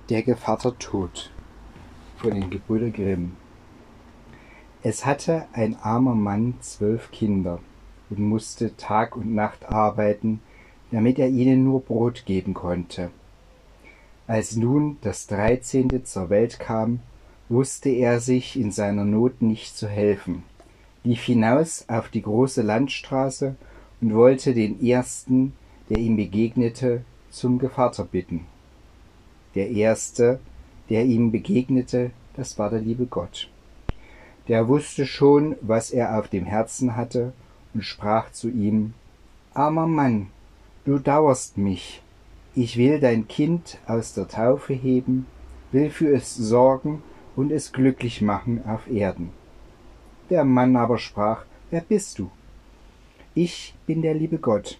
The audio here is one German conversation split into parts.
Der Gevatter Tod von den Gebrüder Grimm. Es hatte ein armer Mann 12 Kinder und musste Tag und Nacht arbeiten, damit er ihnen nur Brot geben konnte. Als nun das 13. zur Welt kam, wusste er sich in seiner Not nicht zu helfen, lief hinaus auf die große Landstraße und wollte den ersten, der ihm begegnete, zum Gevatter bitten. Der erste, der ihm begegnete, das war der liebe Gott. Der wusste schon, was er auf dem Herzen hatte, und sprach zu ihm: Armer Mann, du dauerst mich. Ich will dein Kind aus der Taufe heben, will für es sorgen und es glücklich machen auf Erden. Der Mann aber sprach: Wer bist du? Ich bin der liebe Gott.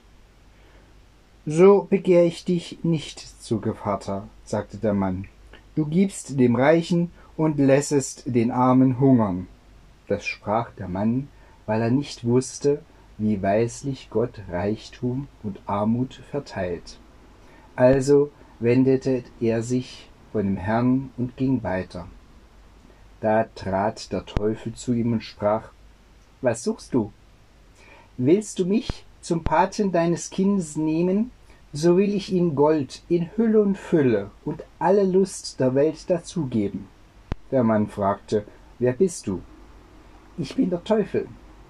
So begehr ich dich nicht zu Gevatter, sagte der Mann. Du gibst dem Reichen und lässest den Armen hungern. Das sprach der Mann, weil er nicht wusste, wie weislich Gott Reichtum und Armut verteilt. Also wendete er sich von dem Herrn und ging weiter. Da trat der Teufel zu ihm und sprach: Was suchst du? Willst du mich zum Paten deines Kindes nehmen, so will ich ihm Gold in Hülle und Fülle und alle Lust der Welt dazugeben. Der Mann fragte: Wer bist du? Ich bin der Teufel.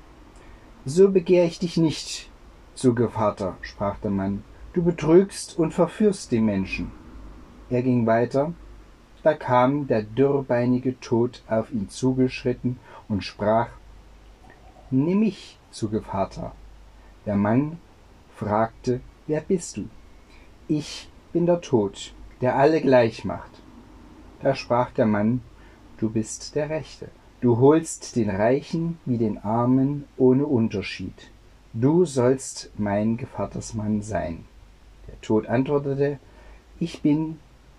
So begehr ich dich nicht zu Gevatter, sprach der Mann. Du betrügst und verführst die Menschen. Er ging weiter. Da kam der dürrbeinige Tod auf ihn zugeschritten und sprach: Nimm mich zu Gevatter. Der Mann fragte: Wer bist du? Ich bin der Tod, der alle gleich macht. Da sprach der Mann: Du bist der Rechte. Du holst den Reichen wie den Armen ohne Unterschied. Du sollst mein Gevattersmann sein. Der Tod antwortete: Ich will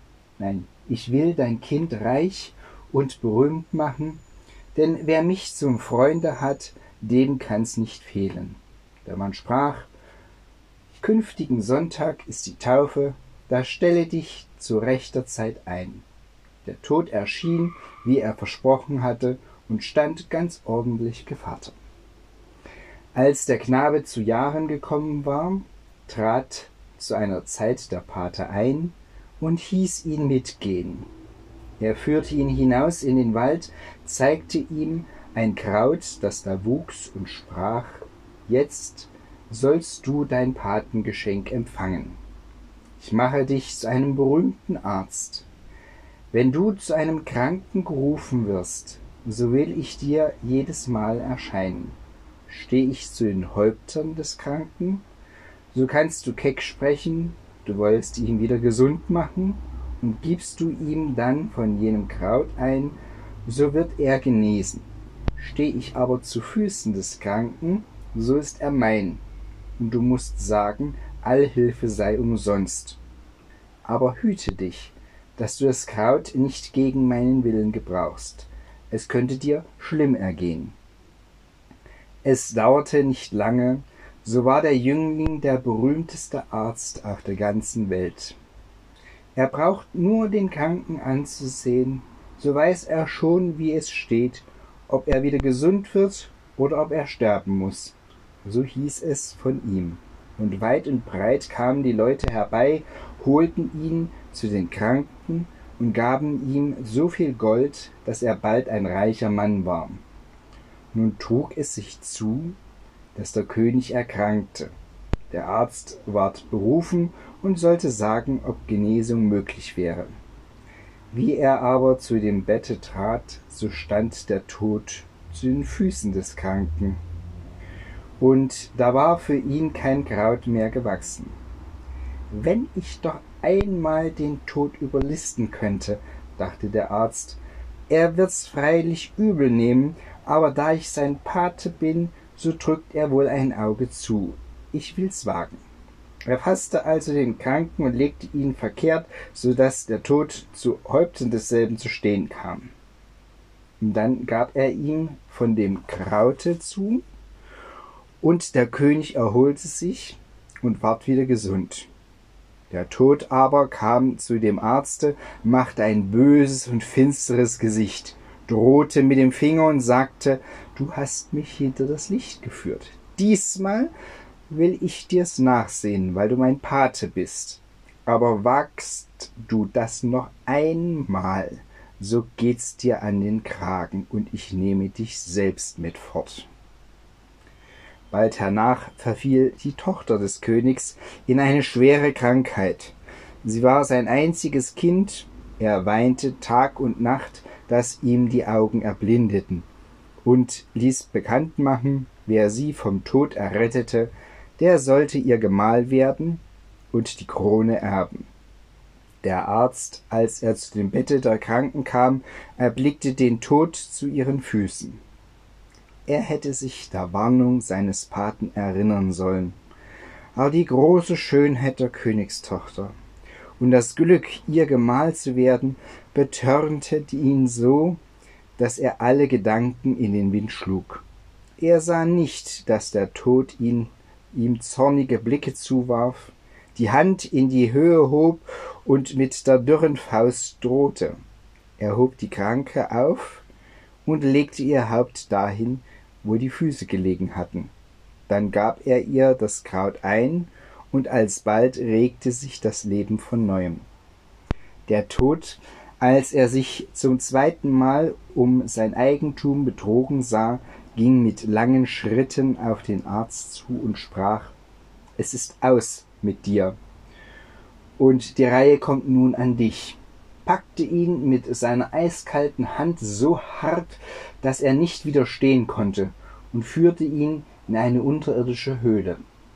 dein Kind reich und berühmt machen, denn wer mich zum Freunde hat, dem kann's nicht fehlen. Der Mann sprach: Künftigen Sonntag ist die Taufe, da stelle dich zu rechter Zeit ein. Der Tod erschien, wie er versprochen hatte, und stand ganz ordentlich Gevatter. Als der Knabe zu Jahren gekommen war, trat zu einer Zeit der Pate ein und hieß ihn mitgehen. Er führte ihn hinaus in den Wald, zeigte ihm ein Kraut, das da wuchs, und sprach: Jetzt sollst du dein Patengeschenk empfangen. Ich mache dich zu einem berühmten Arzt. Wenn du zu einem Kranken gerufen wirst, so will ich dir jedes Mal erscheinen. Stehe ich zu den Häuptern des Kranken, so kannst du keck sprechen, du wollst ihn wieder gesund machen, und gibst du ihm dann von jenem Kraut ein, so wird er genesen. Stehe ich aber zu Füßen des Kranken, so ist er mein, und du musst sagen, all Hilfe sei umsonst. Aber hüte dich, dass du das Kraut nicht gegen meinen Willen gebrauchst. Es könnte dir schlimm ergehen. Es dauerte nicht lange, so war der Jüngling der berühmteste Arzt auf der ganzen Welt. Er braucht nur den Kranken anzusehen, so weiß er schon, wie es steht, ob er wieder gesund wird oder ob er sterben muss. So hieß es von ihm. Und weit und breit kamen die Leute herbei, holten ihn zu den Kranken und gaben ihm so viel Gold, dass er bald ein reicher Mann war. Nun trug es sich zu, dass der König erkrankte. Der Arzt ward berufen und sollte sagen, ob Genesung möglich wäre. Wie er aber zu dem Bette trat, so stand der Tod zu den Füßen des Kranken. Und da war für ihn kein Kraut mehr gewachsen. Wenn ich doch einmal den Tod überlisten könnte, dachte der Arzt. Er wird's freilich übel nehmen, aber da ich sein Pate bin, so drückt er wohl ein Auge zu. Ich will's wagen. Er fasste also den Kranken und legte ihn verkehrt, so daß der Tod zu Häupten desselben zu stehen kam. Und dann gab er ihm von dem Kraute zu, und der König erholte sich und ward wieder gesund. Der Tod aber kam zu dem Arzte, machte ein böses und finsteres Gesicht, drohte mit dem Finger und sagte: »Du hast mich hinter das Licht geführt. Diesmal will ich dir's nachsehen, weil du mein Pate bist. Aber wagst du das noch einmal, so geht's dir an den Kragen, und ich nehme dich selbst mit fort.« Bald hernach verfiel die Tochter des Königs in eine schwere Krankheit. Sie war sein einziges Kind, er weinte Tag und Nacht, dass ihm die Augen erblindeten, und ließ bekannt machen, wer sie vom Tod errettete, der sollte ihr Gemahl werden und die Krone erben. Der Arzt, als er zu dem Bette der Kranken kam, erblickte den Tod zu ihren Füßen. Er hätte sich der Warnung seines Paten erinnern sollen. Aber die große Schönheit der Königstochter und das Glück, ihr Gemahl zu werden, betörnte ihn so, dass er alle Gedanken in den Wind schlug. Er sah nicht, dass der Tod ihm zornige Blicke zuwarf, die Hand in die Höhe hob und mit der dürren Faust drohte. Er hob die Kranke auf und legte ihr Haupt dahin, wo die Füße gelegen hatten. Dann gab er ihr das Kraut ein, und alsbald regte sich das Leben von neuem. Der Tod, als er sich zum zweiten Mal um sein Eigentum betrogen sah, ging mit langen Schritten auf den Arzt zu und sprach: »Es ist aus mit dir, und die Reihe kommt nun an dich«, packte ihn mit seiner eiskalten Hand so hart, dass er nicht widerstehen konnte, und führte ihn in eine unterirdische Höhle.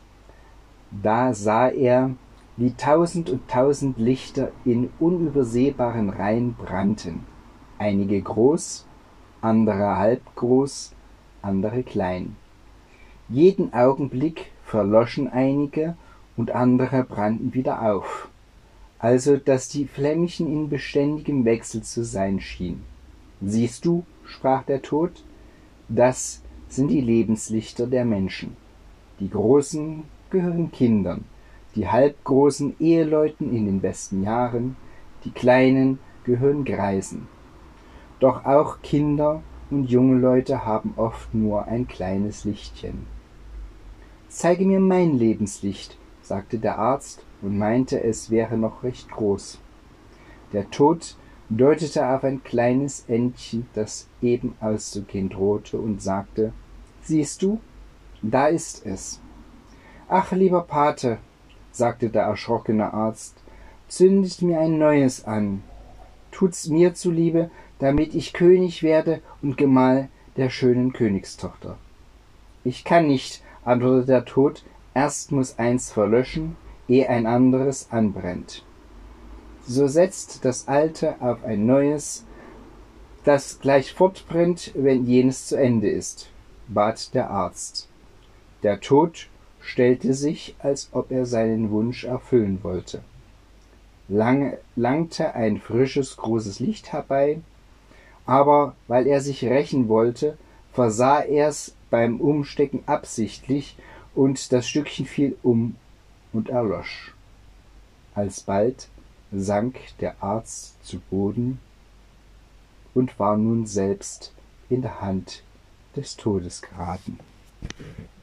Da sah er, wie 1000 und 1000 Lichter in unübersehbaren Reihen brannten, einige groß, andere halb groß, andere klein. Jeden Augenblick verloschen einige, und andere brannten wieder auf, also dass die Flämmchen in beständigem Wechsel zu sein schien. »Siehst du«, sprach der Tod, »das sind die Lebenslichter der Menschen. Die Großen gehören Kindern, die Halbgroßen Eheleuten in den besten Jahren, die Kleinen gehören Greisen. Doch auch Kinder und junge Leute haben oft nur ein kleines Lichtchen.« »Zeige mir mein Lebenslicht«, sagte der Arzt und meinte, es wäre noch recht groß. Der Tod deutete auf ein kleines Entchen, das eben auszugehen drohte, und sagte: »Siehst du, da ist es.« »Ach, lieber Pate«, sagte der erschrockene Arzt, »zündet mir ein neues an. Tut's mir zuliebe, damit ich König werde und Gemahl der schönen Königstochter.« »Ich kann nicht«, antwortete der Tod, »erst muß eins verlöschen, ehe ein anderes anbrennt.« »So setzt das Alte auf ein neues, das gleich fortbrennt, wenn jenes zu Ende ist«, bat der Arzt. Der Tod stellte sich, als ob er seinen Wunsch erfüllen wollte, langte ein frisches, großes Licht herbei, aber weil er sich rächen wollte, versah er's beim Umstecken absichtlich, und das Stückchen fiel um und erlosch. Alsbald sank der Arzt zu Boden und war nun selbst in der Hand des Todes geraten.